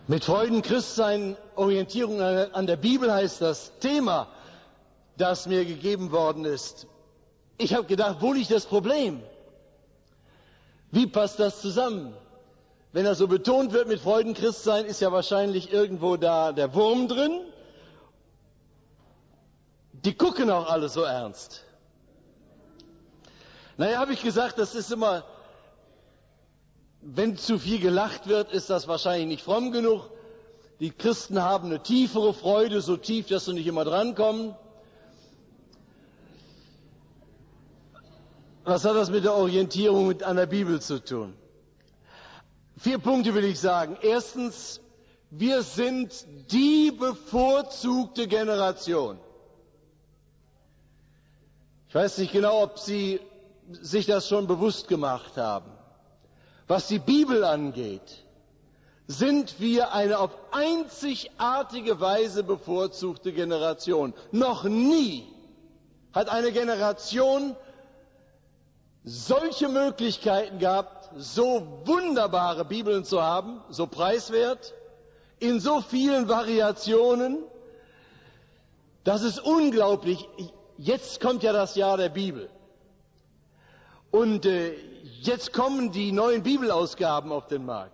Mit Freudenchristsein, Orientierung an der Bibel heißt das Thema, das mir gegeben worden ist. Ich habe gedacht, wo liegt das Problem? Wie passt das zusammen? Wenn das so betont wird mit Freudenchristsein, ist ja wahrscheinlich irgendwo da der Wurm drin. Die gucken auch alle so ernst. Naja, habe ich gesagt, das ist immer, wenn zu viel gelacht wird, ist das wahrscheinlich nicht fromm genug. Die Christen haben eine tiefere Freude, so tief, dass sie nicht immer drankommen. Was hat das mit der Orientierung an der Bibel zu tun? 4 Punkte will ich sagen. Erstens, wir sind die bevorzugte Generation. Ich weiß nicht genau, ob Sie sich das schon bewusst gemacht haben. Was die Bibel angeht, sind wir eine auf einzigartige Weise bevorzugte Generation. Noch nie hat eine Generation solche Möglichkeiten gehabt, so wunderbare Bibeln zu haben, so preiswert, in so vielen Variationen. Das ist unglaublich. Jetzt kommt ja das Jahr der Bibel. Und jetzt kommen die neuen Bibelausgaben auf den Markt.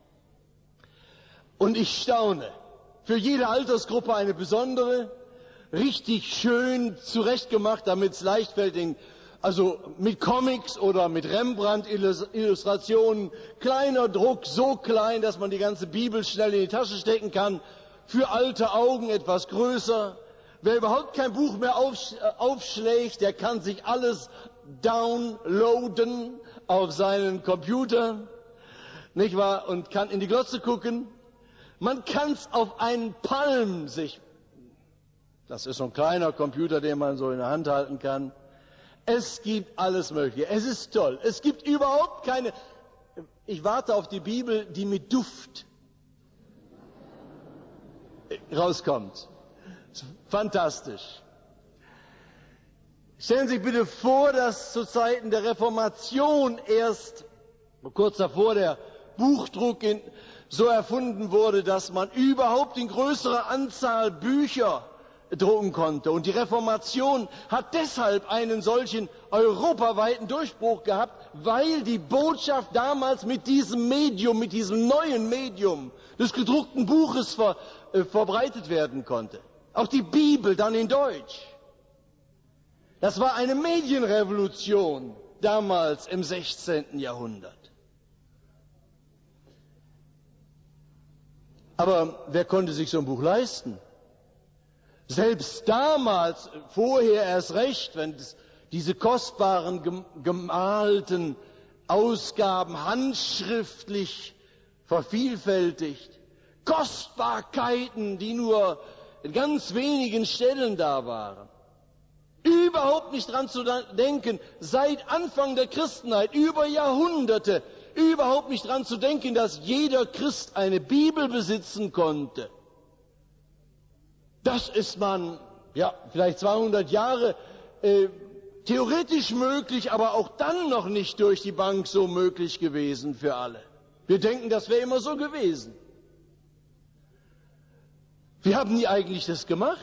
Und ich staune. Für jede Altersgruppe eine besondere, richtig schön zurechtgemacht, damit es leicht fällt, also mit Comics oder mit Rembrandt-Illustrationen, kleiner Druck, so klein, dass man die ganze Bibel schnell in die Tasche stecken kann, für alte Augen etwas größer. Wer überhaupt kein Buch mehr aufschlägt, der kann sich alles downloaden auf seinen Computer, nicht wahr? Und kann in die Glotze gucken. Man kann es auf einen Palm das ist so ein kleiner Computer, den man so in der Hand halten kann. Es gibt alles Mögliche. Es ist toll. Es gibt überhaupt keine. Ich warte auf die Bibel, die mit Duft rauskommt. Fantastisch. Stellen Sie sich bitte vor, dass zu Zeiten der Reformation erst kurz davor der Buchdruck so erfunden wurde, dass man überhaupt in größerer Anzahl Bücher drucken konnte. Und die Reformation hat deshalb einen solchen europaweiten Durchbruch gehabt, weil die Botschaft damals mit diesem Medium, mit diesem neuen Medium des gedruckten Buches verbreitet werden konnte. Auch die Bibel dann in Deutsch. Das war eine Medienrevolution damals im 16. Jahrhundert. Aber wer konnte sich so ein Buch leisten? Selbst damals, vorher erst recht, wenn diese kostbaren gemalten Ausgaben handschriftlich vervielfältigt, Kostbarkeiten, die nur in ganz wenigen Stellen da waren. Überhaupt nicht dran zu denken, seit Anfang der Christenheit, über Jahrhunderte, überhaupt nicht dran zu denken, dass jeder Christ eine Bibel besitzen konnte. Das ist vielleicht 200 Jahre theoretisch möglich, aber auch dann noch nicht durch die Bank so möglich gewesen für alle. Wir denken, das wäre immer so gewesen. Wie haben die eigentlich das gemacht?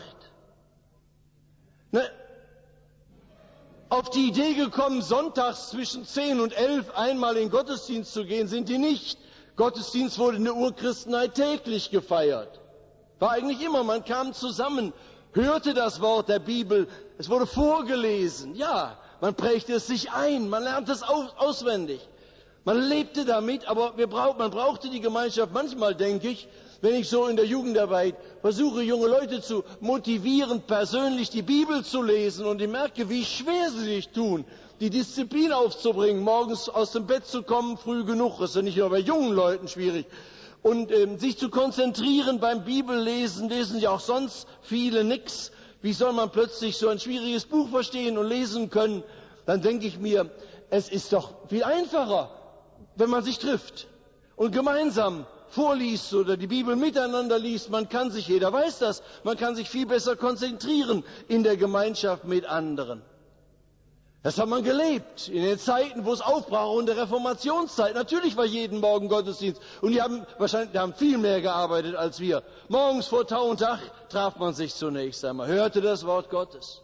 Auf die Idee gekommen, sonntags zwischen 10 und 11 einmal in den Gottesdienst zu gehen, sind die nicht. Gottesdienst wurde in der Urchristenheit täglich gefeiert. War eigentlich immer, man kam zusammen, hörte das Wort der Bibel, es wurde vorgelesen, ja, man prägte es sich ein, man lernte es auswendig. Man lebte damit, aber man brauchte die Gemeinschaft. Manchmal denke ich, wenn ich so in der Jugendarbeit versuche, junge Leute zu motivieren, persönlich die Bibel zu lesen, und ich merke, wie schwer sie sich tun, die Disziplin aufzubringen, morgens aus dem Bett zu kommen, früh genug, das ist ja nicht nur bei jungen Leuten schwierig, und sich zu konzentrieren beim Bibellesen, lesen ja auch sonst viele nix. Wie soll man plötzlich so ein schwieriges Buch verstehen und lesen können? Dann denke ich mir, es ist doch viel einfacher, wenn man sich trifft und gemeinsam vorliest oder die Bibel miteinander liest. Jeder weiß das, man kann sich viel besser konzentrieren in der Gemeinschaft mit anderen. Das hat man gelebt in den Zeiten, wo es aufbrach, in der Reformationszeit. Natürlich war jeden Morgen Gottesdienst und die haben viel mehr gearbeitet als wir. Morgens vor Tau und Dach traf man sich zunächst einmal, hörte das Wort Gottes.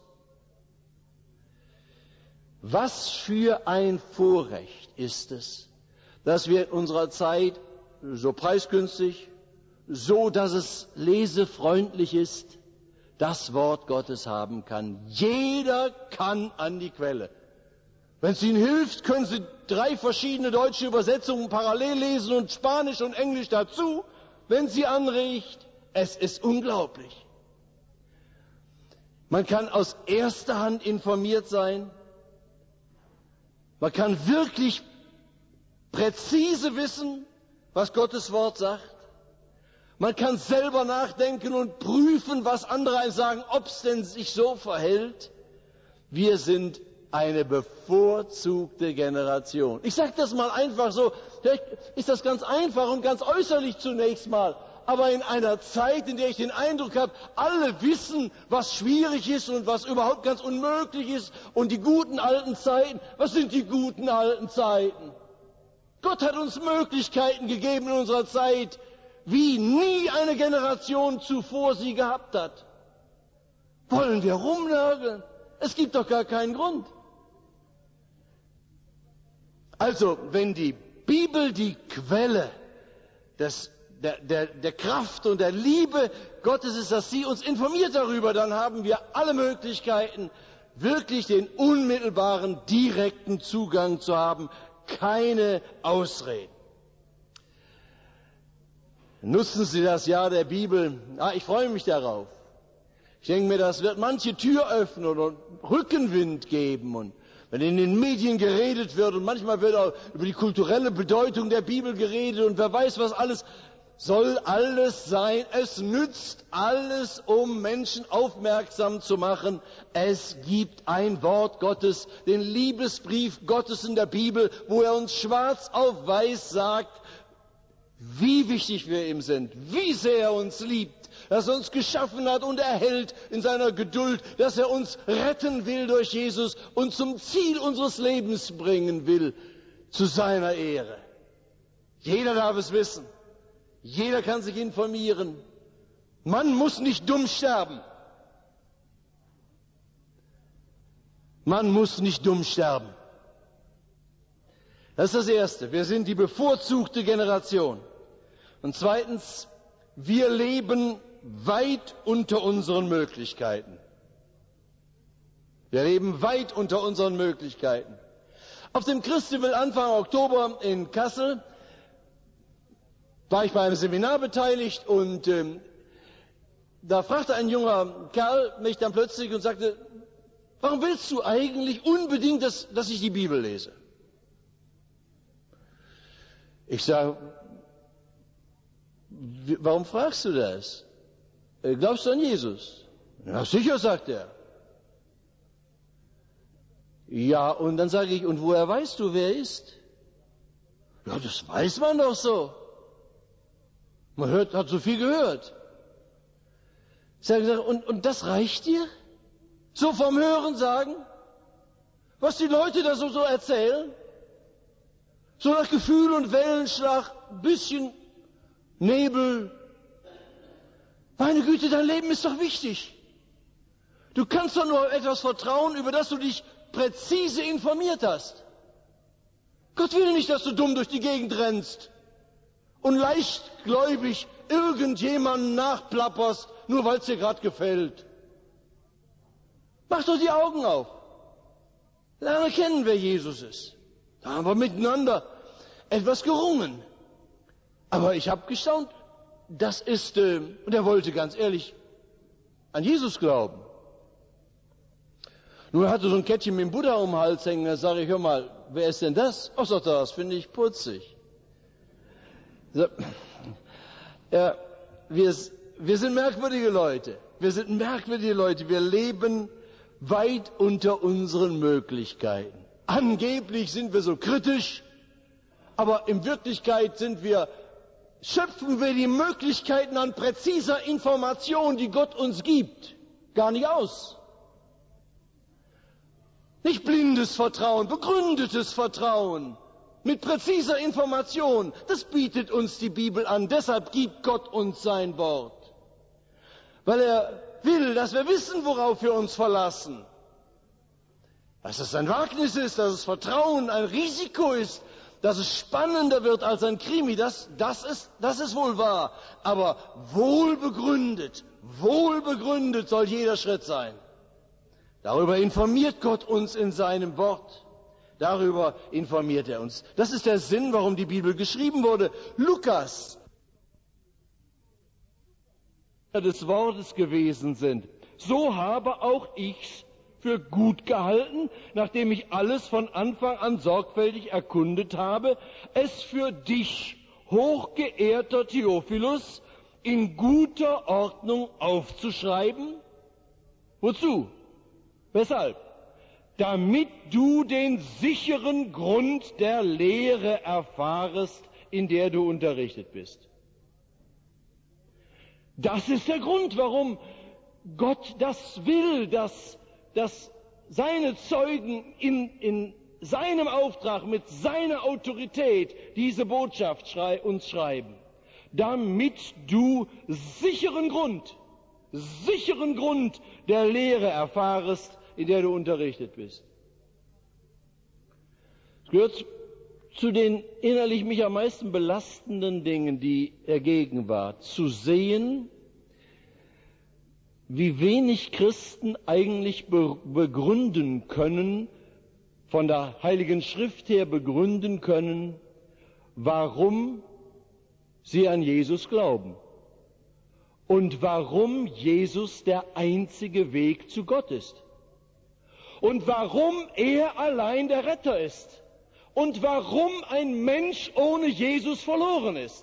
Was für ein Vorrecht ist es, dass wir in unserer Zeit so preisgünstig, so dass es lesefreundlich ist, das Wort Gottes haben kann. Jeder kann an die Quelle. Wenn es Ihnen hilft, können Sie 3 verschiedene deutsche Übersetzungen parallel lesen und Spanisch und Englisch dazu, wenn sie anregt. Es ist unglaublich. Man kann aus erster Hand informiert sein. Man kann wirklich präzise wissen, was Gottes Wort sagt. Man kann selber nachdenken und prüfen, was andere einem sagen, ob es denn sich so verhält. Wir sind eine bevorzugte Generation. Ich sage das mal einfach so, vielleicht ist das ganz einfach und ganz äußerlich zunächst mal, aber in einer Zeit, in der ich den Eindruck habe, alle wissen, was schwierig ist und was überhaupt ganz unmöglich ist und die guten alten Zeiten, was sind die guten alten Zeiten? Gott hat uns Möglichkeiten gegeben in unserer Zeit, wie nie eine Generation zuvor sie gehabt hat. Wollen wir rumnörgeln? Es gibt doch gar keinen Grund. Also, wenn die Bibel die Quelle der Kraft und der Liebe Gottes ist, dass sie uns informiert darüber, dann haben wir alle Möglichkeiten, wirklich den unmittelbaren, direkten Zugang zu haben. Keine Ausreden. Nutzen Sie das Jahr der Bibel. Ich freue mich darauf. Ich denke mir, das wird manche Tür öffnen und Rückenwind geben. Und wenn in den Medien geredet wird und manchmal wird auch über die kulturelle Bedeutung der Bibel geredet und wer weiß was alles, soll alles sein. Es nützt alles, um Menschen aufmerksam zu machen. Es gibt ein Wort Gottes, den Liebesbrief Gottes in der Bibel, wo er uns schwarz auf weiß sagt, wie wichtig wir ihm sind, wie sehr er uns liebt, dass er uns geschaffen hat und erhält in seiner Geduld, dass er uns retten will durch Jesus und zum Ziel unseres Lebens bringen will, zu seiner Ehre. Jeder darf es wissen. Jeder kann sich informieren. Man muss nicht dumm sterben. Man muss nicht dumm sterben. Das ist das Erste. Wir sind die bevorzugte Generation. Und zweitens, wir leben weit unter unseren Möglichkeiten. Wir leben weit unter unseren Möglichkeiten. Auf dem Christiwill Anfang Oktober in Kassel war ich bei einem Seminar beteiligt und da fragte ein junger Kerl mich dann plötzlich und sagte, warum willst du eigentlich unbedingt, dass ich die Bibel lese? Ich sage, warum fragst du das? Glaubst du an Jesus? Ja, sicher, sagt er. Ja, und dann sage ich, und woher weißt du, wer er ist? Ja, das weiß man doch so. Man hat so viel gehört. Ich sage, und das reicht dir? So vom Hören sagen? Was die Leute da so erzählen? So nach Gefühl und Wellenschlag, bisschen Nebel. Meine Güte, dein Leben ist doch wichtig. Du kannst doch nur etwas vertrauen, über das du dich präzise informiert hast. Gott will nicht, dass du dumm durch die Gegend rennst und leichtgläubig irgendjemanden nachplapperst, nur weil es dir gerade gefällt. Mach doch die Augen auf. Lerne kennen, wer Jesus ist. Da haben wir miteinander etwas gerungen. Aber ich habe gestaunt, das ist, und er wollte ganz ehrlich an Jesus glauben. Nun er hatte so ein Kettchen mit dem Buddha um den Hals hängen, da sage ich, hör mal, wer ist denn das? Ach, sagt er, das finde ich putzig. Ja, wir sind merkwürdige Leute. Wir sind merkwürdige Leute. Wir leben weit unter unseren Möglichkeiten. Angeblich sind wir so kritisch, aber in Wirklichkeit schöpfen wir die Möglichkeiten an präziser Information, die Gott uns gibt, gar nicht aus. Nicht blindes Vertrauen, begründetes Vertrauen. Mit präziser Information. Das bietet uns die Bibel an. Deshalb gibt Gott uns sein Wort. Weil er will, dass wir wissen, worauf wir uns verlassen. Dass es ein Wagnis ist, dass es Vertrauen ein Risiko ist, dass es spannender wird als ein Krimi, das ist wohl wahr. Aber wohlbegründet soll jeder Schritt sein. Darüber informiert Gott uns in seinem Wort. Darüber informiert er uns. Das ist der Sinn, warum die Bibel geschrieben wurde. Lukas des Wortes gewesen sind. So habe auch ich's für gut gehalten, nachdem ich alles von Anfang an sorgfältig erkundet habe, es für dich, hochgeehrter Theophilus, in guter Ordnung aufzuschreiben. Wozu? Weshalb? Damit du den sicheren Grund der Lehre erfahrest, in der du unterrichtet bist. Das ist der Grund, warum Gott das will, dass seine Zeugen in seinem Auftrag, mit seiner Autorität diese Botschaft uns schreiben. Damit du sicheren Grund der Lehre erfahrest, in der du unterrichtet bist. Es gehört zu den innerlich mich am meisten belastenden Dingen der Gegenwart, zu sehen, wie wenig Christen eigentlich begründen können, von der Heiligen Schrift her begründen können, warum sie an Jesus glauben und warum Jesus der einzige Weg zu Gott ist. Und warum er allein der Retter ist. Und warum ein Mensch ohne Jesus verloren ist.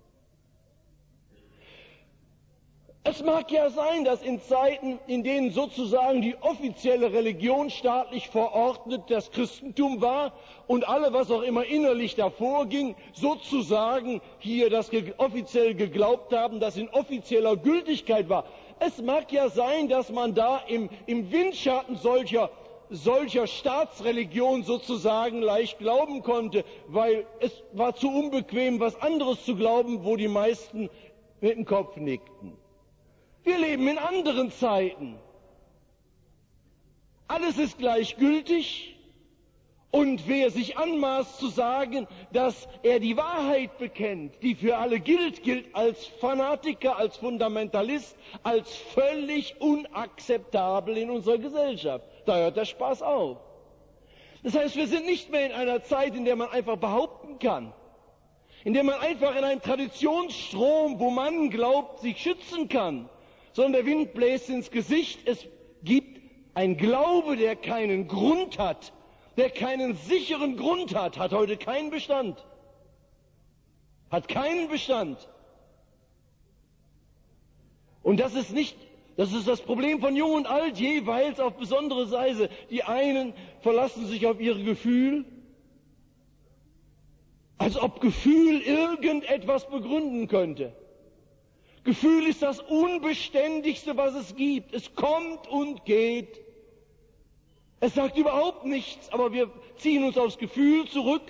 Es mag ja sein, dass in Zeiten, in denen sozusagen die offizielle Religion staatlich verordnet das Christentum war und alle, was auch immer innerlich davor ging, sozusagen hier das offiziell geglaubt haben, das in offizieller Gültigkeit war. Es mag ja sein, dass man da im Windschatten solcher Staatsreligion sozusagen leicht glauben konnte, weil es war zu unbequem, was anderes zu glauben, wo die meisten mit dem Kopf nickten. Wir leben in anderen Zeiten. Alles ist gleichgültig. Und wer sich anmaßt zu sagen, dass er die Wahrheit bekennt, die für alle gilt als Fanatiker, als Fundamentalist, als völlig unakzeptabel in unserer Gesellschaft. Da hört der Spaß auf. Das heißt, wir sind nicht mehr in einer Zeit, in der man einfach behaupten kann, in der man einfach in einem Traditionsstrom, wo man glaubt, sich schützen kann, sondern der Wind bläst ins Gesicht. Es gibt einen Glaube, der keinen Grund hat, der keinen sicheren Grund hat heute keinen Bestand. Hat keinen Bestand. Und das ist das Problem von Jung und Alt, jeweils auf besondere Weise. Die einen verlassen sich auf ihre Gefühl, als ob Gefühl irgendetwas begründen könnte. Gefühl ist das Unbeständigste, was es gibt. Es kommt und geht. Es sagt überhaupt nichts, aber wir ziehen uns aufs Gefühl zurück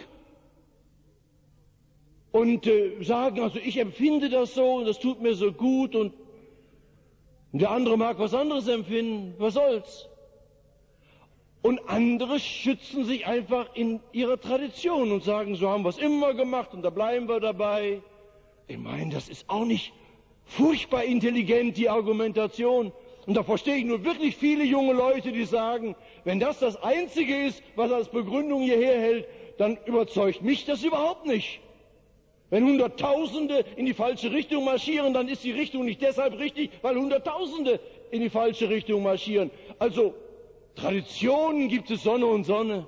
und sagen, also ich empfinde das so und das tut mir so gut und der andere mag was anderes empfinden, was soll's? Und andere schützen sich einfach in ihrer Tradition und sagen, so haben wir es immer gemacht und da bleiben wir dabei. Ich meine, das ist auch nicht furchtbar intelligent, die Argumentation. Und da verstehe ich nur wirklich viele junge Leute, die sagen, wenn das Einzige ist, was als Begründung hierher hält, dann überzeugt mich das überhaupt nicht. Wenn Hunderttausende in die falsche Richtung marschieren, dann ist die Richtung nicht deshalb richtig, weil Hunderttausende in die falsche Richtung marschieren. Also Traditionen gibt es Sonne und Sonne.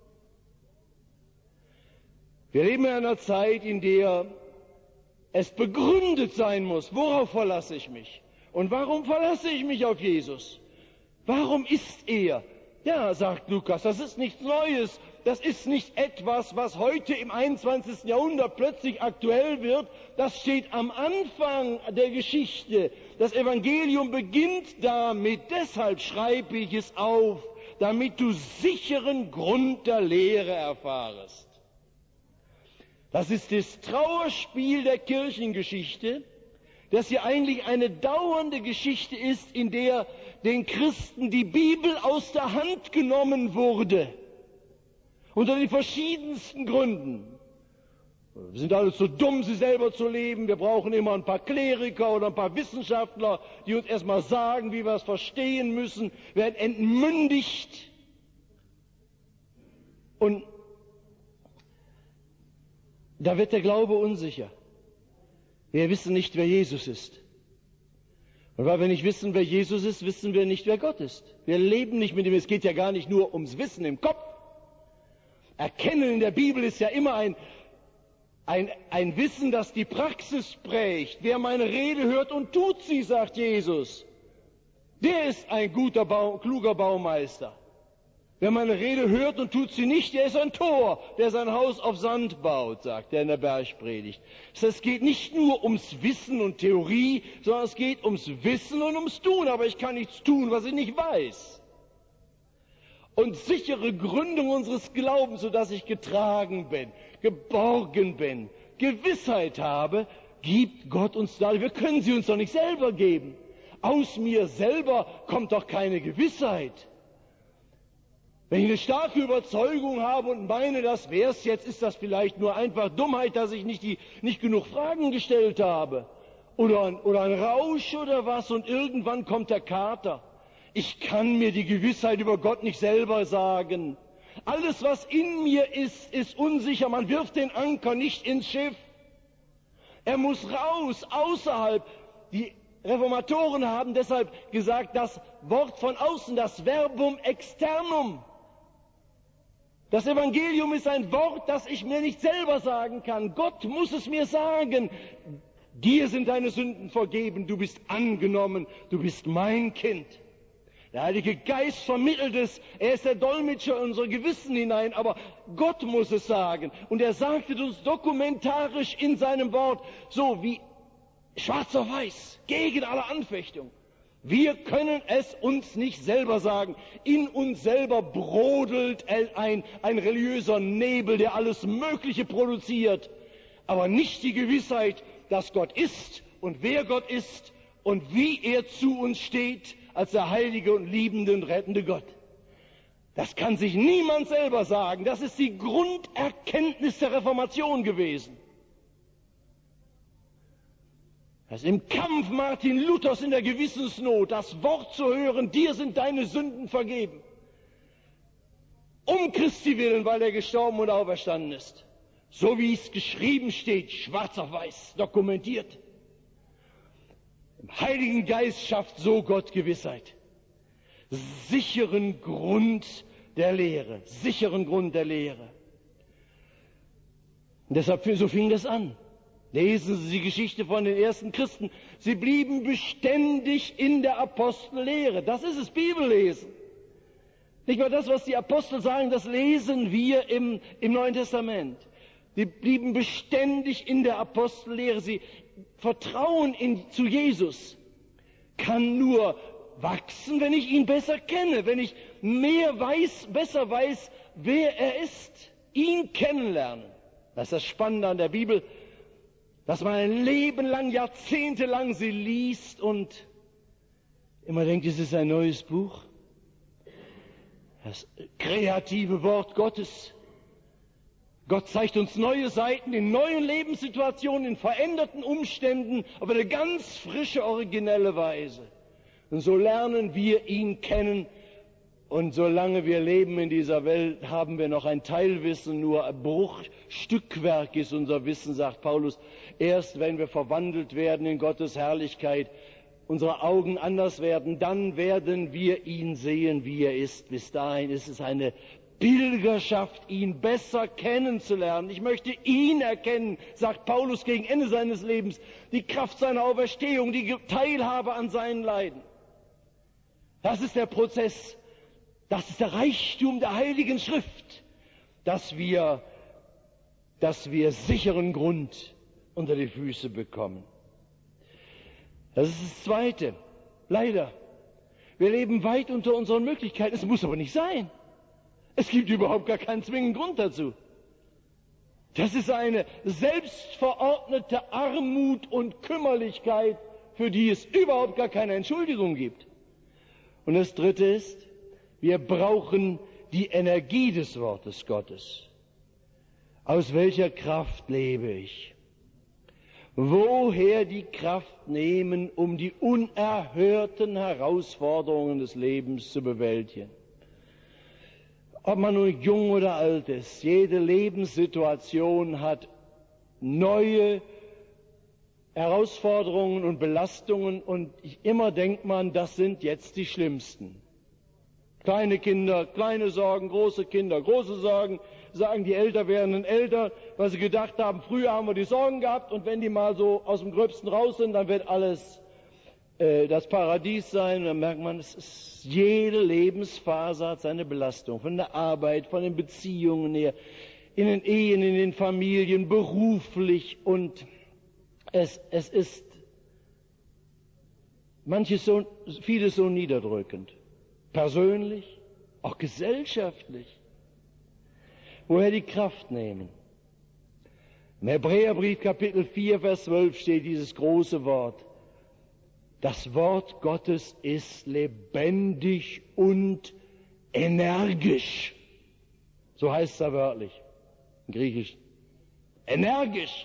Wir leben in einer Zeit, in der es begründet sein muss. Worauf verlasse ich mich? Und warum verlasse ich mich auf Jesus? Warum ist er? Ja, sagt Lukas, das ist nichts Neues. Das ist nicht etwas, was heute im 21. Jahrhundert plötzlich aktuell wird. Das steht am Anfang der Geschichte. Das Evangelium beginnt damit. Deshalb schreibe ich es auf, damit du sicheren Grund der Lehre erfahrest. Das ist das Trauerspiel der Kirchengeschichte, das hier eigentlich eine dauernde Geschichte ist, in der den Christen die Bibel aus der Hand genommen wurde. Unter den verschiedensten Gründen. Wir sind alle zu dumm, sie selber zu leben. Wir brauchen immer ein paar Kleriker oder ein paar Wissenschaftler, die uns erstmal sagen, wie wir es verstehen müssen. Wir werden entmündigt. Und da wird der Glaube unsicher. Wir wissen nicht, wer Jesus ist. Und weil wir nicht wissen, wer Jesus ist, wissen wir nicht, wer Gott ist. Wir leben nicht mit ihm. Es geht ja gar nicht nur ums Wissen im Kopf. Erkennen in der Bibel ist ja immer ein Wissen, das die Praxis prägt. Wer meine Rede hört und tut sie, sagt Jesus, der ist ein kluger Baumeister. Wer meine Rede hört und tut sie nicht, der ist ein Tor, der sein Haus auf Sand baut, sagt er in der Bergpredigt. Es geht nicht nur ums Wissen und Theorie, sondern es geht ums Wissen und ums Tun. Aber ich kann nichts tun, was ich nicht weiß. Und sichere Gründung unseres Glaubens, sodass ich getragen bin, geborgen bin, Gewissheit habe, gibt Gott uns dadurch. Wir können sie uns doch nicht selber geben. Aus mir selber kommt doch keine Gewissheit. Wenn ich eine starke Überzeugung habe und meine, das wär's jetzt, ist das vielleicht nur einfach Dummheit, dass ich nicht genug Fragen gestellt habe. Oder ein Rausch oder was und irgendwann kommt der Kater. Ich kann mir die Gewissheit über Gott nicht selber sagen. Alles, was in mir ist, ist unsicher. Man wirft den Anker nicht ins Schiff. Er muss raus, außerhalb. Die Reformatoren haben deshalb gesagt, das Wort von außen, das Verbum externum. Das Evangelium ist ein Wort, das ich mir nicht selber sagen kann. Gott muss es mir sagen. Dir sind deine Sünden vergeben, du bist angenommen, du bist mein Kind. Der Heilige Geist vermittelt es, er ist der Dolmetscher in unser Gewissen hinein, aber Gott muss es sagen. Und er sagt es uns dokumentarisch in seinem Wort, so wie schwarz auf weiß, gegen alle Anfechtung. Wir können es uns nicht selber sagen. In uns selber brodelt ein religiöser Nebel, der alles Mögliche produziert, aber nicht die Gewissheit, dass Gott ist und wer Gott ist und wie er zu uns steht als der heilige und liebende und rettende Gott. Das kann sich niemand selber sagen. Das ist die Grunderkenntnis der Reformation gewesen. Das ist im Kampf Martin Luthers in der Gewissensnot, das Wort zu hören, dir sind deine Sünden vergeben. Um Christi willen, weil er gestorben und auferstanden ist. So wie es geschrieben steht, schwarz auf weiß, dokumentiert. Im Heiligen Geist schafft so Gott Gewissheit. Sicheren Grund der Lehre, sicheren Grund der Lehre. Und deshalb, so fing das an. Lesen Sie die Geschichte von den ersten Christen. Sie blieben beständig in der Apostellehre. Das ist es, Bibellesen. Nicht nur das, was die Apostel sagen, das lesen wir im Neuen Testament. Sie blieben beständig in der Apostellehre. Sie vertrauen zu Jesus. Kann nur wachsen, wenn ich ihn besser kenne, wenn ich besser weiß, wer er ist. Ihn kennenlernen. Das ist das Spannende an der Bibel, dass man ein Leben lang, jahrzehntelang sie liest und immer denkt, es ist ein neues Buch. Das kreative Wort Gottes. Gott zeigt uns neue Seiten in neuen Lebenssituationen, in veränderten Umständen, auf eine ganz frische, originelle Weise. Und so lernen wir ihn kennen. Und solange wir leben in dieser Welt, haben wir noch ein Teilwissen, nur ein Bruchstückwerk ist unser Wissen, sagt Paulus. Erst wenn wir verwandelt werden in Gottes Herrlichkeit, unsere Augen anders werden, dann werden wir ihn sehen, wie er ist. Bis dahin ist es eine Pilgerschaft, ihn besser kennenzulernen. Ich möchte ihn erkennen, sagt Paulus gegen Ende seines Lebens, die Kraft seiner Auferstehung, die Teilhabe an seinen Leiden. Das ist der Prozess. Das ist der Reichtum der Heiligen Schrift, dass wir sicheren Grund unter die Füße bekommen. Das ist das Zweite. Leider. Wir leben weit unter unseren Möglichkeiten. Es muss aber nicht sein. Es gibt überhaupt gar keinen zwingenden Grund dazu. Das ist eine selbstverordnete Armut und Kümmerlichkeit, für die es überhaupt gar keine Entschuldigung gibt. Und das Dritte ist, wir brauchen die Energie des Wortes Gottes. Aus welcher Kraft lebe ich? Woher die Kraft nehmen, um die unerhörten Herausforderungen des Lebens zu bewältigen? Ob man nun jung oder alt ist, jede Lebenssituation hat neue Herausforderungen und Belastungen und immer denkt man, das sind jetzt die schlimmsten. Kleine Kinder, kleine Sorgen, große Kinder, große Sorgen, sagen die älter werdenden Eltern, weil sie gedacht haben, früher haben wir die Sorgen gehabt und wenn die mal so aus dem Gröbsten raus sind, dann wird alles das Paradies sein. Und dann merkt man, jede Lebensphase hat seine Belastung, von der Arbeit, von den Beziehungen her, in den Ehen, in den Familien, beruflich und es ist vieles so niederdrückend. Persönlich, auch gesellschaftlich. Woher die Kraft nehmen? Im Hebräerbrief Kapitel 4, Vers 12 steht dieses große Wort. Das Wort Gottes ist lebendig und energisch. So heißt es da wörtlich, im Griechischen. Energisch.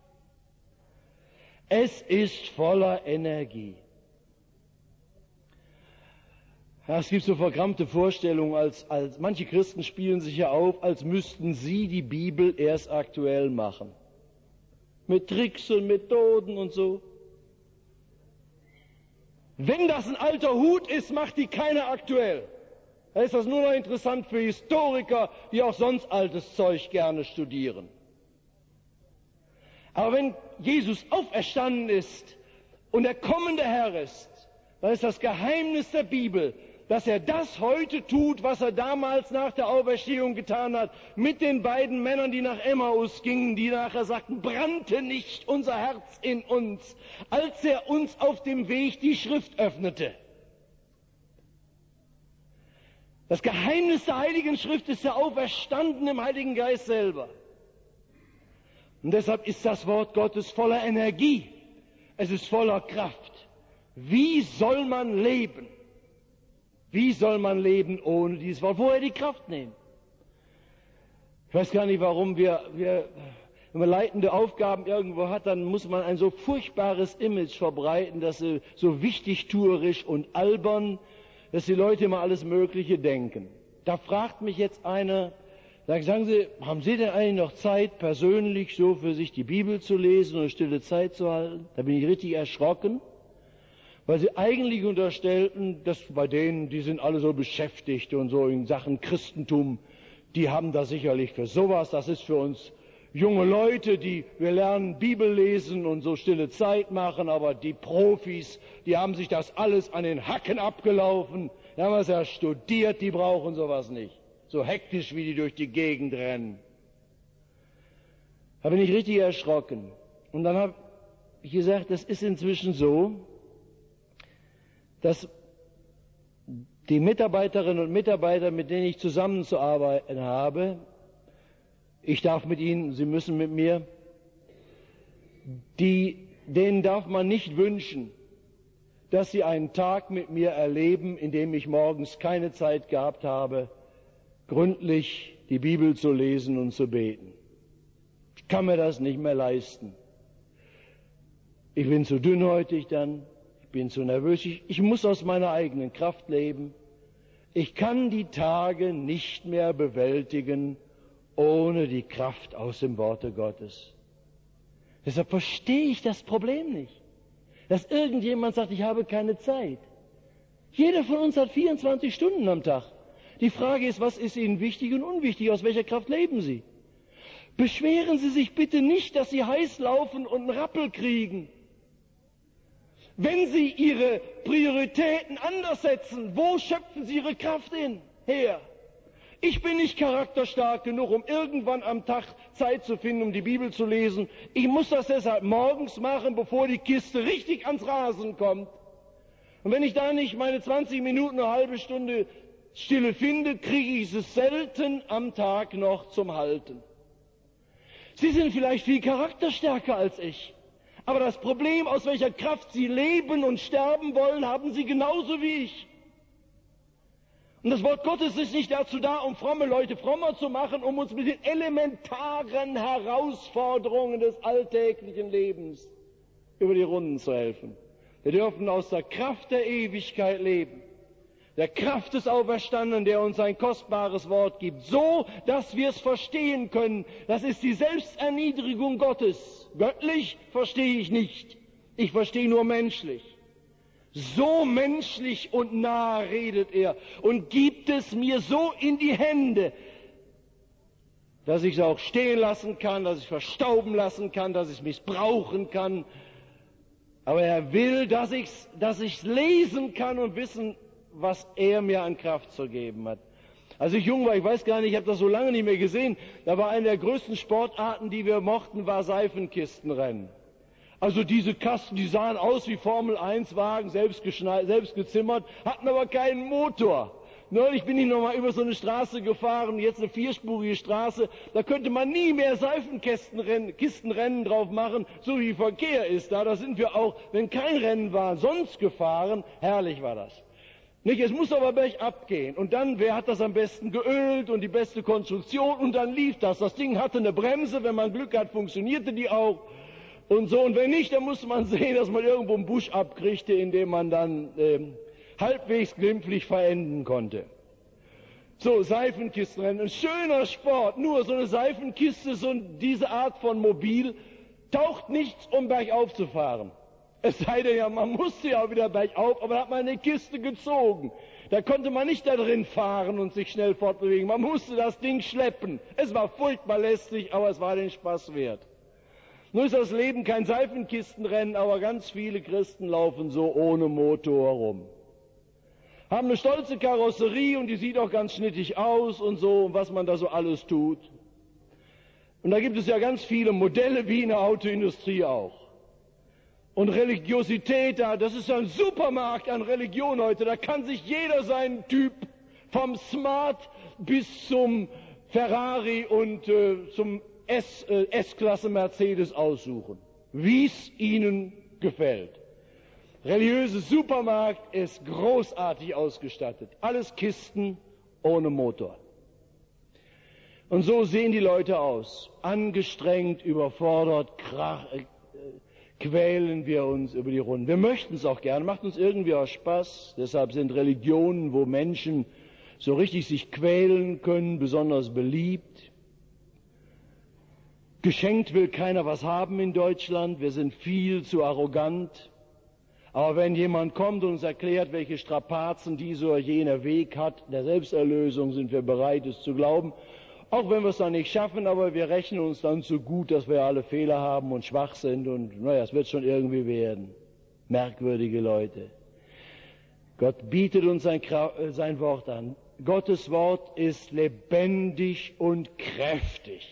Es ist voller Energie. Ja, es gibt so verkrampfte Vorstellungen, als manche Christen spielen sich ja auf, als müssten sie die Bibel erst aktuell machen. Mit Tricks und Methoden und so. Wenn das ein alter Hut ist, macht die keiner aktuell. Da ist das nur noch interessant für Historiker, die auch sonst altes Zeug gerne studieren. Aber wenn Jesus auferstanden ist und der kommende Herr ist, dann ist das Geheimnis der Bibel, dass er das heute tut, was er damals nach der Auferstehung getan hat, mit den beiden Männern, die nach Emmaus gingen, die nachher sagten, brannte nicht unser Herz in uns, als er uns auf dem Weg die Schrift öffnete. Das Geheimnis der Heiligen Schrift ist der Auferstanden im Heiligen Geist selber. Und deshalb ist das Wort Gottes voller Energie. Es ist voller Kraft. Wie soll man leben? Wie soll man leben ohne dieses Wort? Woher die Kraft nehmen? Ich weiß gar nicht, warum wenn man leitende Aufgaben irgendwo hat, dann muss man ein so furchtbares Image verbreiten, dass sie so wichtigtuerisch und albern, dass die Leute immer alles Mögliche denken. Da fragt mich jetzt einer, sagen Sie, haben Sie denn eigentlich noch Zeit, persönlich so für sich die Bibel zu lesen und stille Zeit zu halten? Da bin ich richtig erschrocken. Weil sie eigentlich unterstellten, dass bei denen, die sind alle so beschäftigt und so in Sachen Christentum, die haben da sicherlich für sowas, das ist für uns junge Leute, wir lernen Bibel lesen und so stille Zeit machen, aber die Profis, die haben sich das alles an den Hacken abgelaufen, die haben es ja studiert, die brauchen sowas nicht. So hektisch, wie die durch die Gegend rennen. Da bin ich richtig erschrocken. Und dann habe ich gesagt, das ist inzwischen so, dass die Mitarbeiterinnen und Mitarbeiter, mit denen ich zusammenzuarbeiten habe, ich darf mit ihnen, sie müssen mit mir, denen darf man nicht wünschen, dass sie einen Tag mit mir erleben, in dem ich morgens keine Zeit gehabt habe, gründlich die Bibel zu lesen und zu beten. Ich kann mir das nicht mehr leisten. Ich bin zu dünnhäutig dann. Ich bin zu nervös, ich muss aus meiner eigenen Kraft leben. Ich kann die Tage nicht mehr bewältigen ohne die Kraft aus dem Worte Gottes. Deshalb verstehe ich das Problem nicht, dass irgendjemand sagt, ich habe keine Zeit. Jeder von uns hat 24 Stunden am Tag. Die Frage ist, was ist Ihnen wichtig und unwichtig? Aus welcher Kraft leben Sie? Beschweren Sie sich bitte nicht, dass Sie heiß laufen und einen Rappel kriegen. Wenn Sie Ihre Prioritäten anders setzen, wo schöpfen Sie Ihre Kraft her? Ich bin nicht charakterstark genug, um irgendwann am Tag Zeit zu finden, um die Bibel zu lesen. Ich muss das deshalb morgens machen, bevor die Kiste richtig ans Rasen kommt. Und wenn ich da nicht meine 20 Minuten, eine halbe Stunde Stille finde, kriege ich es selten am Tag noch zum Halten. Sie sind vielleicht viel charakterstärker als ich. Aber das Problem, aus welcher Kraft Sie leben und sterben wollen, haben Sie genauso wie ich. Und das Wort Gottes ist nicht dazu da, um fromme Leute frommer zu machen, um uns mit den elementaren Herausforderungen des alltäglichen Lebens über die Runden zu helfen. Wir dürfen aus der Kraft der Ewigkeit leben, der Kraft des Auferstandenen, der uns ein kostbares Wort gibt, so, dass wir es verstehen können. Das ist die Selbsterniedrigung Gottes. Göttlich verstehe ich nicht, ich verstehe nur menschlich. So menschlich und nah redet er und gibt es mir so in die Hände, dass ich es auch stehen lassen kann, dass ich es verstauben lassen kann, dass ich es missbrauchen kann. Aber er will, dass ich es lesen kann und wissen, was er mir an Kraft zu geben hat. Als ich jung war, ich weiß gar nicht, ich habe das so lange nicht mehr gesehen, da war eine der größten Sportarten, die wir mochten, war Seifenkistenrennen. Also diese Kasten, die sahen aus wie Formel-1-Wagen, selbst gezimmert, hatten aber keinen Motor. Neulich bin ich nochmal über so eine Straße gefahren, jetzt eine vierspurige Straße, da könnte man nie mehr Seifenkistenrennen drauf machen, so wie Verkehr ist da. Da sind wir auch, wenn kein Rennen war, sonst gefahren. Herrlich war das. Nicht, es muss aber bergab gehen. Und dann, wer hat das am besten geölt und die beste Konstruktion? Und dann lief das. Das Ding hatte eine Bremse, wenn man Glück hat, funktionierte die auch. Und so, und wenn nicht, dann musste man sehen, dass man irgendwo einen Busch abkriegte, in dem man dann halbwegs glimpflich verenden konnte. So, Seifenkistenrennen, ein schöner Sport, nur so eine Seifenkiste, so diese Art von Mobil, taucht nichts, um bergauf zu fahren. Es sei denn ja, man musste ja wieder bergauf, aber da hat man eine Kiste gezogen. Da konnte man nicht da drin fahren und sich schnell fortbewegen, man musste das Ding schleppen. Es war furchtbar lästig, aber es war den Spaß wert. Nun ist das Leben kein Seifenkistenrennen, aber ganz viele Christen laufen so ohne Motor rum. Haben eine stolze Karosserie und die sieht auch ganz schnittig aus und so, was man da so alles tut. Und da gibt es ja ganz viele Modelle, wie in der Autoindustrie auch. Und Religiosität, das ist ein Supermarkt an Religion heute, da kann sich jeder seinen Typ vom Smart bis zum Ferrari und zum S-Klasse Mercedes aussuchen, wie es ihnen gefällt. Religiöse Supermarkt ist großartig ausgestattet. Alles Kisten ohne Motor. Und so sehen die Leute aus. Angestrengt, überfordert, quälen wir uns über die Runden. Wir möchten es auch gerne, macht uns irgendwie auch Spaß. Deshalb sind Religionen, wo Menschen so richtig sich quälen können, besonders beliebt. Geschenkt will keiner was haben in Deutschland. Wir sind viel zu arrogant. Aber wenn jemand kommt und uns erklärt, welche Strapazen dieser oder jener Weg hat, der Selbsterlösung, sind wir bereit, es zu glauben. Auch wenn wir es dann nicht schaffen, aber wir rechnen uns dann so gut, dass wir alle Fehler haben und schwach sind und naja, es wird schon irgendwie werden. Merkwürdige Leute. Gott bietet uns sein Wort an. Gottes Wort ist lebendig und kräftig.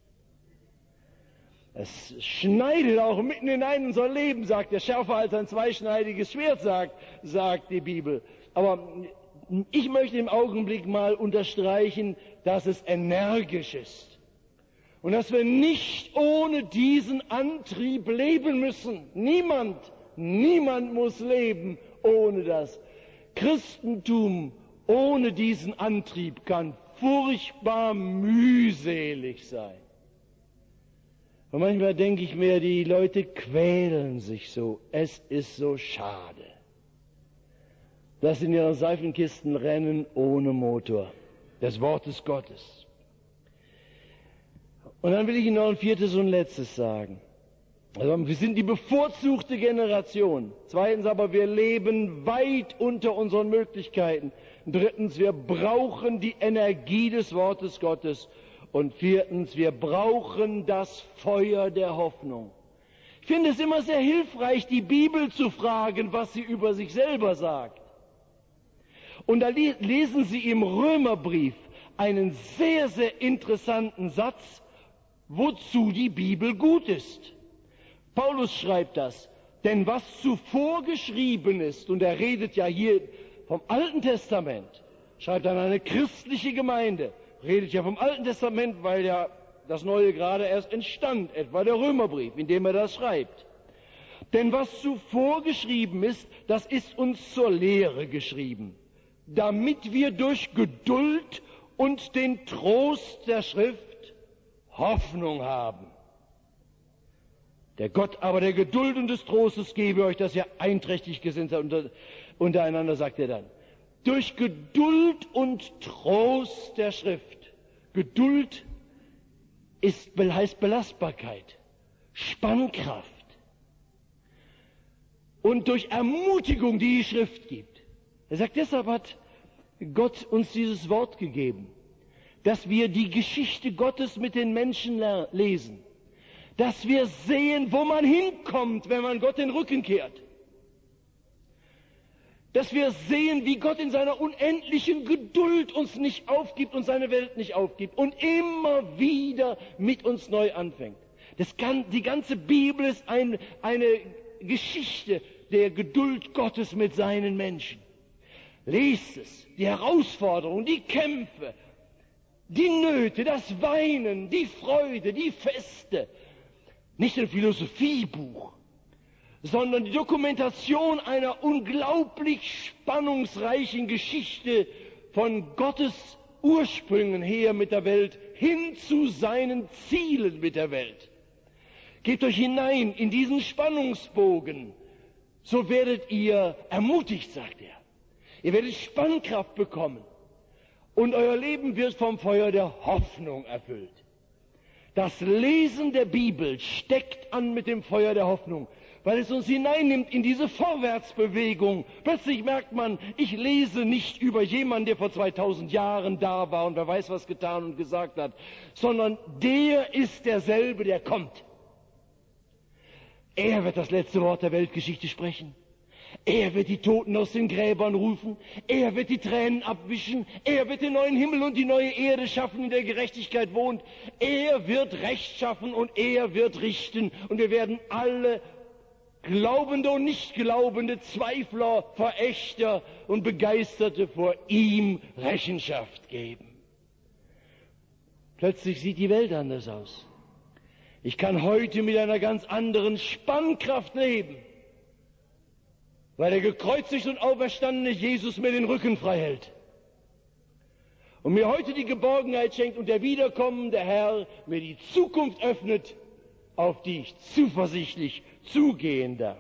Es schneidet auch mitten hinein unser Leben, sagt er, schärfer als ein zweischneidiges Schwert, sagt die Bibel. Aber ich möchte im Augenblick mal unterstreichen, dass es energisch ist. Und dass wir nicht ohne diesen Antrieb leben müssen. Niemand muss leben ohne das. Christentum ohne diesen Antrieb kann furchtbar mühselig sein. Und manchmal denke ich mir, die Leute quälen sich so. Es ist so schade, dass sie in ihren Seifenkisten rennen ohne Motor des Wortes Gottes. Und dann will ich Ihnen noch ein viertes und letztes sagen. Also wir sind die bevorzugte Generation. Zweitens aber, wir leben weit unter unseren Möglichkeiten. Drittens, wir brauchen die Energie des Wortes Gottes. Und viertens, wir brauchen das Feuer der Hoffnung. Ich finde es immer sehr hilfreich, die Bibel zu fragen, was sie über sich selber sagt. Und da lesen Sie im Römerbrief einen sehr, sehr interessanten Satz, wozu die Bibel gut ist. Paulus schreibt das: Denn was zuvor geschrieben ist, und er redet ja hier vom Alten Testament, schreibt an eine christliche Gemeinde, redet ja vom Alten Testament, weil ja das Neue gerade erst entstand, etwa der Römerbrief, in dem er das schreibt. Denn was zuvor geschrieben ist, das ist uns zur Lehre geschrieben, damit wir durch Geduld und den Trost der Schrift Hoffnung haben. Der Gott aber der Geduld und des Trostes gebe euch, dass ihr einträchtig gesinnt seid untereinander, sagt er dann. Durch Geduld und Trost der Schrift. Geduld heißt Belastbarkeit, Spannkraft. Und durch Ermutigung, die die Schrift gibt. Er sagt, deshalb hat Gott uns dieses Wort gegeben, dass wir die Geschichte Gottes mit den Menschen lesen. Dass wir sehen, wo man hinkommt, wenn man Gott den Rücken kehrt. Dass wir sehen, wie Gott in seiner unendlichen Geduld uns nicht aufgibt und seine Welt nicht aufgibt und immer wieder mit uns neu anfängt. Die ganze Bibel ist eine Geschichte der Geduld Gottes mit seinen Menschen. Lest es, die Herausforderungen, die Kämpfe, die Nöte, das Weinen, die Freude, die Feste. Nicht ein Philosophiebuch, sondern die Dokumentation einer unglaublich spannungsreichen Geschichte von Gottes Ursprüngen her mit der Welt hin zu seinen Zielen mit der Welt. Gebt euch hinein in diesen Spannungsbogen, so werdet ihr ermutigt, sagt er. Ihr werdet Spannkraft bekommen und euer Leben wird vom Feuer der Hoffnung erfüllt. Das Lesen der Bibel steckt an mit dem Feuer der Hoffnung, weil es uns hineinnimmt in diese Vorwärtsbewegung. Plötzlich merkt man, ich lese nicht über jemanden, der vor 2000 Jahren da war und wer weiß, was getan und gesagt hat, sondern der ist derselbe, der kommt. Er wird das letzte Wort der Weltgeschichte sprechen. Er wird die Toten aus den Gräbern rufen. Er wird die Tränen abwischen. Er wird den neuen Himmel und die neue Erde schaffen, in der Gerechtigkeit wohnt. Er wird Recht schaffen und er wird richten. Und wir werden alle Glaubende und Nichtglaubende, Zweifler, Verächter und Begeisterte vor ihm Rechenschaft geben. Plötzlich sieht die Welt anders aus. Ich kann heute mit einer ganz anderen Spannkraft leben, weil der gekreuzigte und auferstandene Jesus mir den Rücken frei hält und mir heute die Geborgenheit schenkt und der wiederkommende Herr mir die Zukunft öffnet, auf die ich zuversichtlich zugehen darf.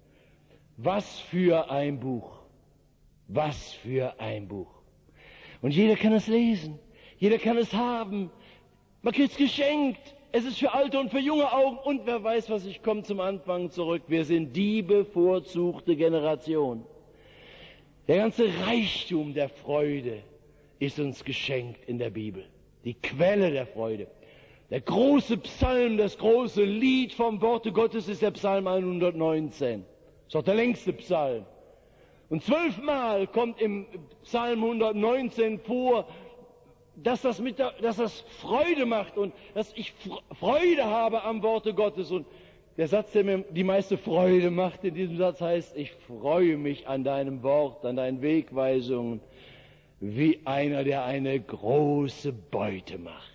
Was für ein Buch! Was für ein Buch! Und jeder kann es lesen, jeder kann es haben, man kriegt es geschenkt. Es ist für alte und für junge Augen und wer weiß was, ich komme zum Anfang zurück. Wir sind die bevorzugte Generation. Der ganze Reichtum der Freude ist uns geschenkt in der Bibel. Die Quelle der Freude. Der große Psalm, das große Lied vom Worte Gottes ist der Psalm 119. Das ist auch der längste Psalm. Und 12-mal kommt im Psalm 119 vor, dass das Freude macht und dass ich Freude habe am Worte Gottes. Und der Satz, der mir die meiste Freude macht in diesem Satz heißt, ich freue mich an deinem Wort, an deinen Wegweisungen, wie einer, der eine große Beute macht.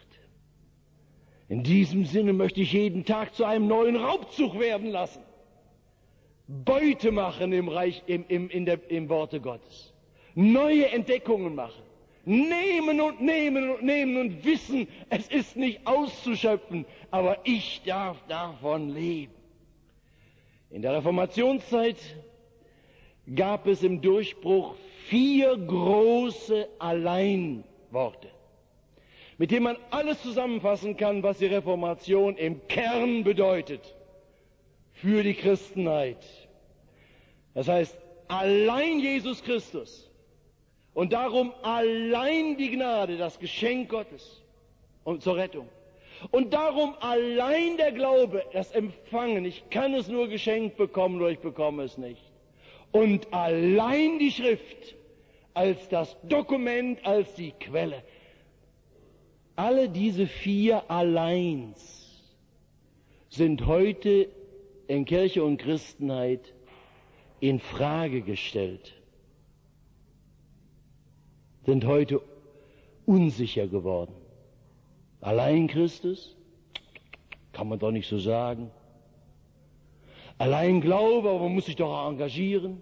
In diesem Sinne möchte ich jeden Tag zu einem neuen Raubzug werden lassen. Beute machen im Worte Gottes. Neue Entdeckungen machen. Nehmen und nehmen und nehmen und wissen, es ist nicht auszuschöpfen, aber ich darf davon leben. In der Reformationszeit gab es im Durchbruch 4 große Alleinworte, mit denen man alles zusammenfassen kann, was die Reformation im Kern bedeutet für die Christenheit. Das heißt, allein Jesus Christus. Und darum allein die Gnade, das Geschenk Gottes und zur Rettung. Und darum allein der Glaube, das Empfangen. Ich kann es nur geschenkt bekommen, oder ich bekomme es nicht. Und allein die Schrift als das Dokument, als die Quelle. Alle diese 4 Alleins sind heute in Kirche und Christenheit in Frage gestellt, sind heute unsicher geworden. Allein Christus? Kann man doch nicht so sagen. Allein Glaube, aber man muss sich doch auch engagieren.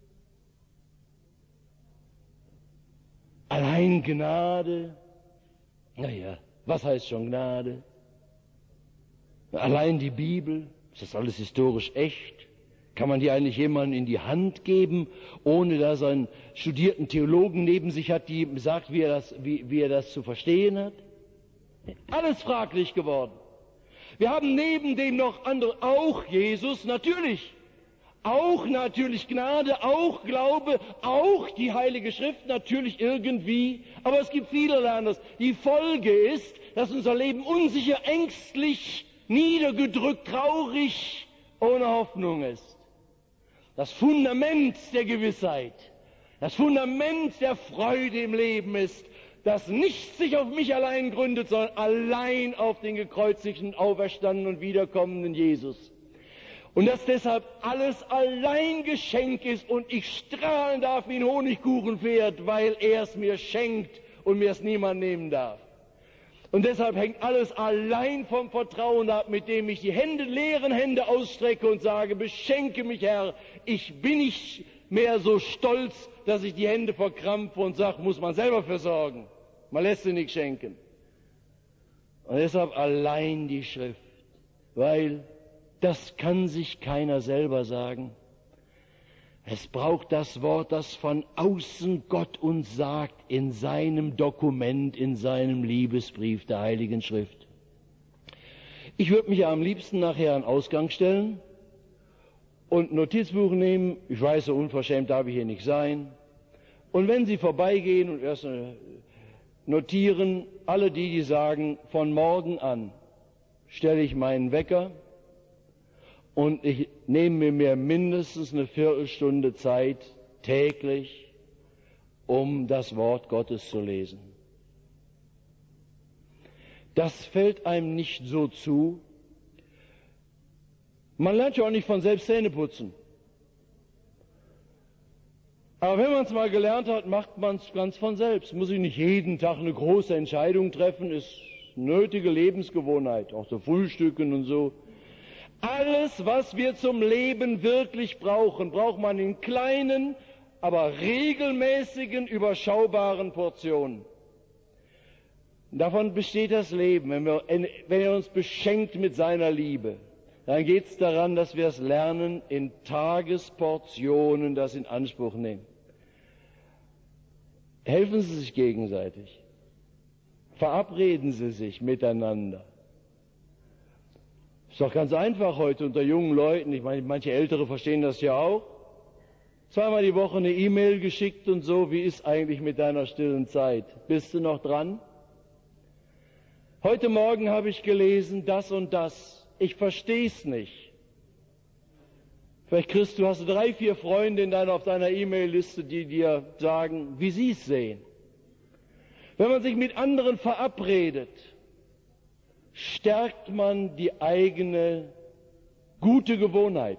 Allein Gnade? Naja, was heißt schon Gnade? Allein die Bibel? Ist das alles historisch echt? Kann man die eigentlich jemandem in die Hand geben, ohne dass er einen studierten Theologen neben sich hat, die sagt, wie er das zu verstehen hat? Alles fraglich geworden. Wir haben neben dem noch andere, auch Jesus, natürlich. Auch natürlich Gnade, auch Glaube, auch die Heilige Schrift, natürlich irgendwie. Aber es gibt vielerlei anderes. Die Folge ist, dass unser Leben unsicher, ängstlich, niedergedrückt, traurig, ohne Hoffnung ist. Das Fundament der Gewissheit, das Fundament der Freude im Leben ist, dass nichts sich auf mich allein gründet, sondern allein auf den gekreuzigten, auferstandenen und wiederkommenden Jesus. Und dass deshalb alles allein Geschenk ist und ich strahlen darf wie ein Honigkuchenpferd, weil er es mir schenkt und mir es niemand nehmen darf. Und deshalb hängt alles allein vom Vertrauen ab, mit dem ich die leeren Hände ausstrecke und sage, beschenke mich, Herr. Ich bin nicht mehr so stolz, dass ich die Hände verkrampfe und sage, muss man selber versorgen. Man lässt sie nicht schenken. Und deshalb allein die Schrift, weil das kann sich keiner selber sagen. Es braucht das Wort, das von außen Gott uns sagt, in seinem Dokument, in seinem Liebesbrief der Heiligen Schrift. Ich würde mich am liebsten nachher an den Ausgang stellen und ein Notizbuch nehmen. Ich weiß, so unverschämt darf ich hier nicht sein. Und wenn Sie vorbeigehen und erst notieren, alle die sagen, von morgen an stelle ich meinen Wecker, und ich nehme mir mindestens eine Viertelstunde Zeit täglich, um das Wort Gottes zu lesen. Das fällt einem nicht so zu. Man lernt ja auch nicht von selbst Zähne putzen. Aber wenn man es mal gelernt hat, macht man es ganz von selbst. Muss ich nicht jeden Tag eine große Entscheidung treffen, ist nötige Lebensgewohnheit, auch so Frühstücken und so. Alles, was wir zum Leben wirklich brauchen, braucht man in kleinen, aber regelmäßigen, überschaubaren Portionen. Davon besteht das Leben. Wenn er uns beschenkt mit seiner Liebe, dann geht es daran, dass wir es lernen, in Tagesportionen das in Anspruch nehmen. Helfen Sie sich gegenseitig. Verabreden Sie sich miteinander. Ist doch ganz einfach heute unter jungen Leuten. Ich meine, manche Ältere verstehen das ja auch. Zweimal die Woche eine E-Mail geschickt und so. Wie ist eigentlich mit deiner stillen Zeit? Bist du noch dran? Heute Morgen habe ich gelesen, das und das. Ich verstehe es nicht. Vielleicht kriegst du, hast du 3, 4 Freunde auf deiner E-Mail-Liste, die dir sagen, wie sie es sehen. Wenn man sich mit anderen verabredet, stärkt man die eigene gute Gewohnheit.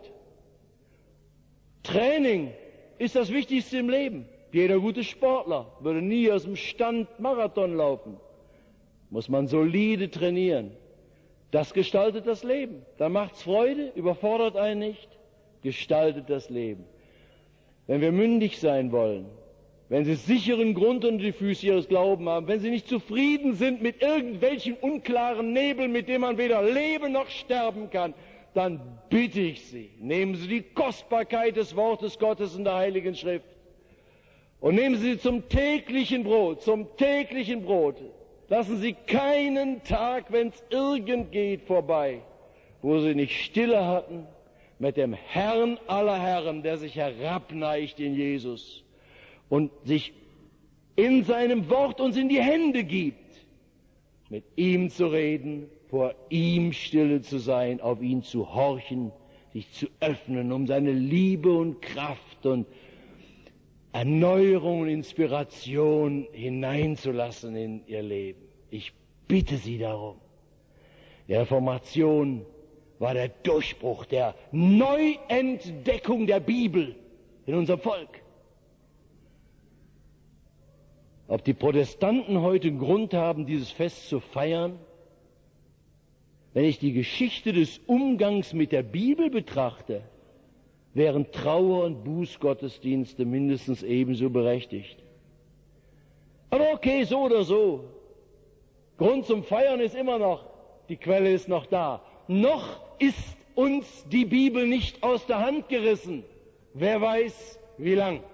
Training ist das Wichtigste im Leben. Jeder gute Sportler würde nie aus dem Stand Marathon laufen. Muss man solide trainieren. Das gestaltet das Leben. Da macht's Freude, überfordert einen nicht, gestaltet das Leben. Wenn wir mündig sein wollen, wenn Sie sicheren Grund unter die Füße Ihres Glaubens haben, wenn Sie nicht zufrieden sind mit irgendwelchen unklaren Nebeln, mit denen man weder leben noch sterben kann, dann bitte ich Sie, nehmen Sie die Kostbarkeit des Wortes Gottes in der Heiligen Schrift und nehmen Sie zum täglichen Brot, Lassen Sie keinen Tag, wenn es irgend geht, vorbei, wo Sie nicht Stille hatten mit dem Herrn aller Herren, der sich herabneigt in Jesus und sich in seinem Wort uns in die Hände gibt, mit ihm zu reden, vor ihm stille zu sein, auf ihn zu horchen, sich zu öffnen, um seine Liebe und Kraft und Erneuerung und Inspiration hineinzulassen in ihr Leben. Ich bitte Sie darum. Die Reformation war der Durchbruch der Neuentdeckung der Bibel in unserem Volk. Ob die Protestanten heute Grund haben, dieses Fest zu feiern? Wenn ich die Geschichte des Umgangs mit der Bibel betrachte, wären Trauer- und Bußgottesdienste mindestens ebenso berechtigt. Aber okay, so oder so. Grund zum Feiern ist immer noch, die Quelle ist noch da. Noch ist uns die Bibel nicht aus der Hand gerissen. Wer weiß, wie lang.